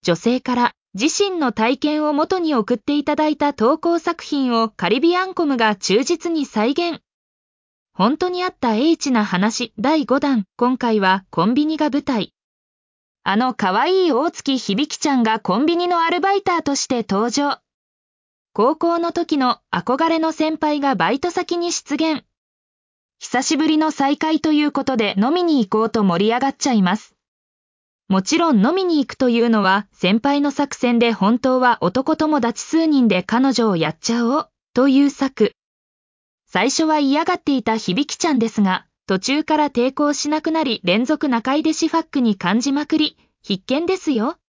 女性から自身の体験を元に送っていただいた投稿作品をカリビアンコムが忠実に再現。本当にあった H な話第5弾。今回はコンビニが舞台。可愛い大月響ちゃんがコンビニのアルバイターとして登場。高校の時の憧れの先輩がバイト先に出現。久しぶりの再会ということで飲みに行こうと盛り上がっちゃいます。もちろん飲みに行くというのは先輩の作戦で本当は男友達数人で彼女をやっちゃおうという策。最初は嫌がっていた響ちゃんですが、途中から抵抗しなくなり連続中居弟子ファックに感じまくり、必見ですよ。